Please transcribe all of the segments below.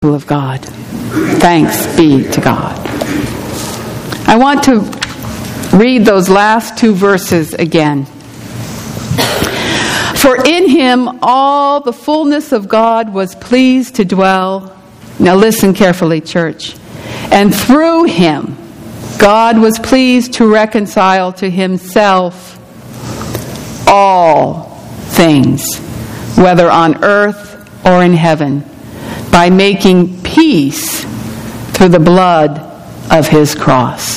of God. Thanks be to God. I want to read those last two verses again. For in him all the fullness of God was pleased to dwell. Now listen carefully, church. And through him, God was pleased to reconcile to himself all things, whether on earth or in heaven, by making peace through the blood of his cross.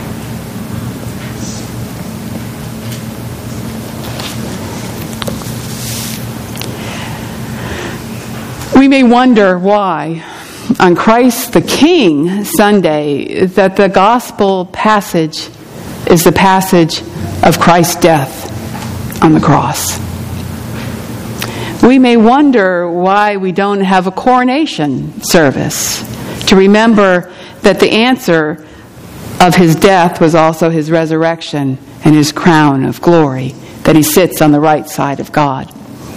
We may wonder why, on Christ the King Sunday, that the gospel passage is the passage of Christ's death on the cross. We may wonder why we don't have a coronation service to remember that the answer of his death was also his resurrection and his crown of glory, that he sits on the right side of God.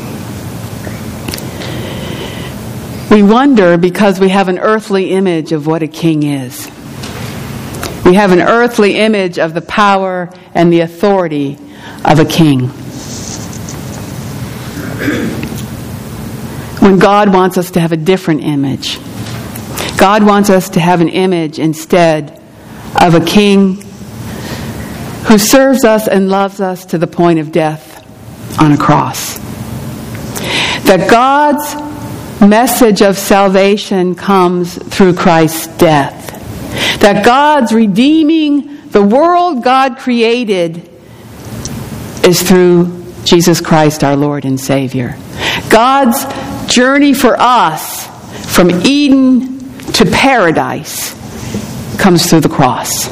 We wonder because we have an earthly image of what a king is. We have an earthly image of the power and the authority of a king. When God wants us to have a different image. God wants us to have an image instead of a king who serves us and loves us to the point of death on a cross. That God's message of salvation comes through Christ's death. That God's redeeming the world God created is through Jesus Christ, our Lord and Savior. God's journey for us from Eden to paradise comes through the cross.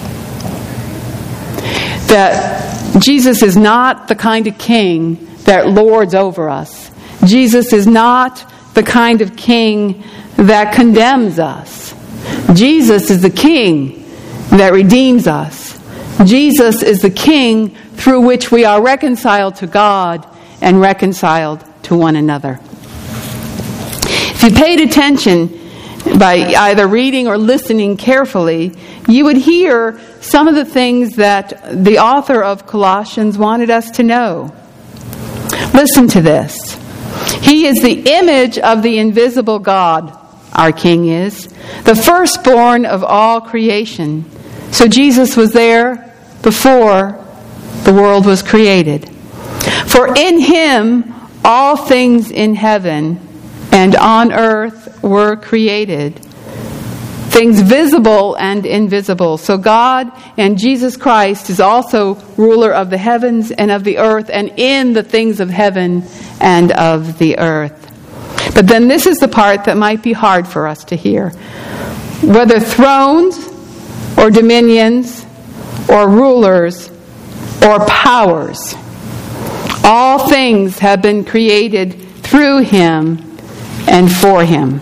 That Jesus is not the kind of king that lords over us. Jesus is not the kind of king that condemns us. Jesus is the king that redeems us. Jesus is the king through which we are reconciled to God and reconciled to one another. If you paid attention by either reading or listening carefully, you would hear some of the things that the author of Colossians wanted us to know. Listen to this. He is the image of the invisible God, our King is, the firstborn of all creation. So Jesus was there before the world was created. For in him all things in heaven and on earth were created, things visible and invisible. So God and Jesus Christ is also ruler of the heavens and of the earth and in the things of heaven and of the earth. But then this is the part that might be hard for us to hear. Whether thrones or dominions or rulers or powers, all things have been created through him and for him.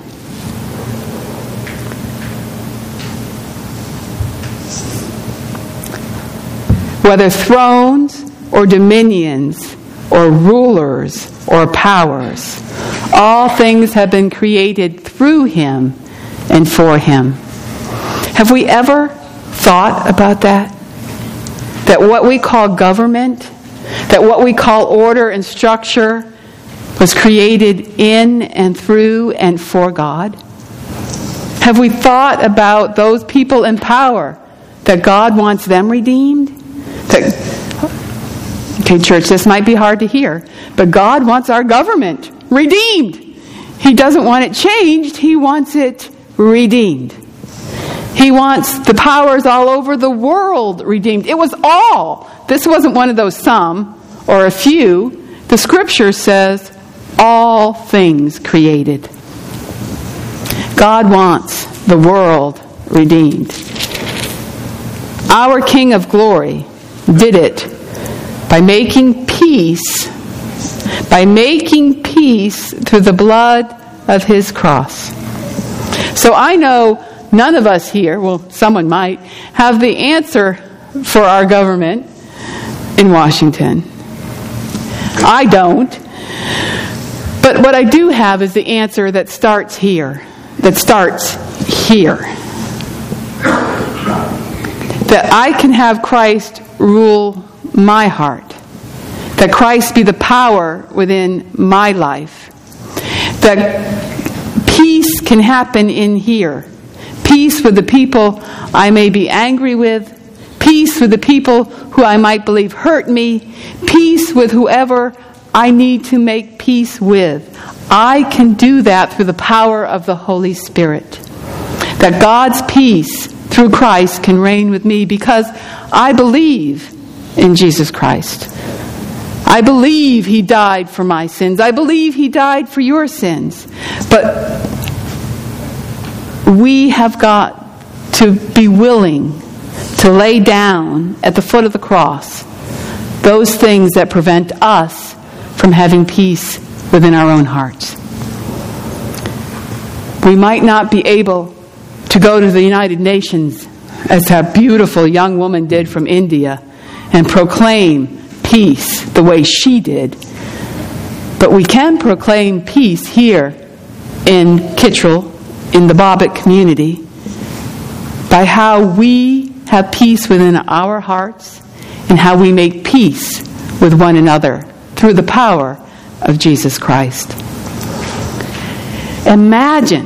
Whether thrones or dominions or rulers or powers, all things have been created through him and for him. Have we ever thought about that? That what we call government, that what we call order and structure was created in and through and for God? Have we thought about those people in power, that God wants them redeemed? Okay, church, this might be hard to hear, but God wants our government redeemed. He doesn't want it changed. He wants it redeemed. He wants the powers all over the world redeemed. It was all. This wasn't one of those some or a few. The scripture says all things created. God wants the world redeemed. Our King of Glory did it by making peace through the blood of his cross. So I know none of us here, well, someone might, have the answer for our government in Washington. I don't. But what I do have is the answer that starts here that starts here. That I can have Christ rule my heart. That Christ be the power within my life. That peace can happen in here. Peace with the people I may be angry with. Peace with the people who I might believe hurt me. Peace with whoever I need to make peace with. I can do that through the power of the Holy Spirit. That God's peace through Christ can reign with me because I believe in Jesus Christ. I believe He died for my sins. I believe He died for your sins. But we have got to be willing to lay down at the foot of the cross those things that prevent us from having peace within our own hearts. We might not be able to go to the United Nations as that beautiful young woman did from India and proclaim peace the way she did. But we can proclaim peace here in Kittrell, in the Bobbitt community, by how we have peace within our hearts and how we make peace with one another through the power of Jesus Christ. Imagine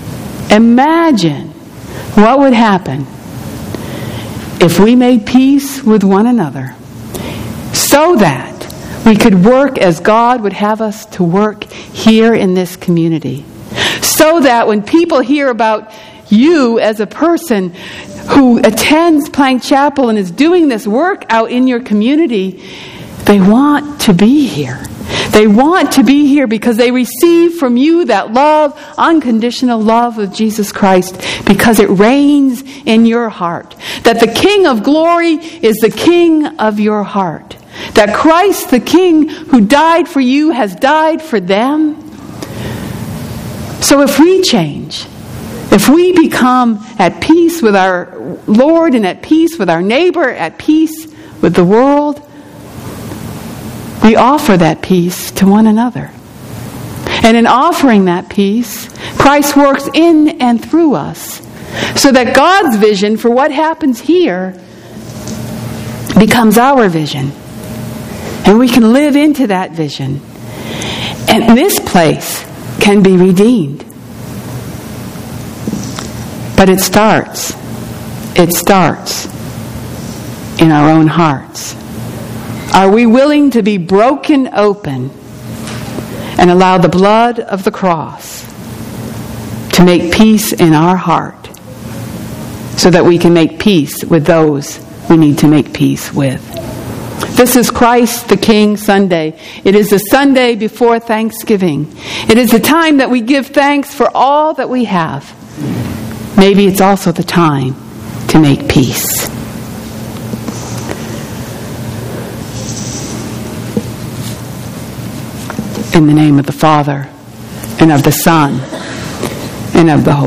what would happen if we made peace with one another so that we could work as God would have us to work here in this community. So that when people hear about you as a person who attends Plank Chapel and is doing this work out in your community, they want to be here. They want to be here because they receive from you that love, unconditional love of Jesus Christ, because it reigns in your heart. That the King of glory is the King of your heart. That Christ, the King who died for you, has died for them. So if we change, if we become at peace with our Lord and at peace with our neighbor, at peace with the world, we offer that peace to one another. And in offering that peace, Christ works in and through us so that God's vision for what happens here becomes our vision. And we can live into that vision. And this place can be redeemed. But it starts in our own hearts. Are we willing to be broken open and allow the blood of the cross to make peace in our heart so that we can make peace with those we need to make peace with? This is Christ the King Sunday. It is the Sunday before Thanksgiving. It is the time that we give thanks for all that we have. Maybe it's also the time to make peace. In the name of the Father, and of the Son, and of the Holy Spirit.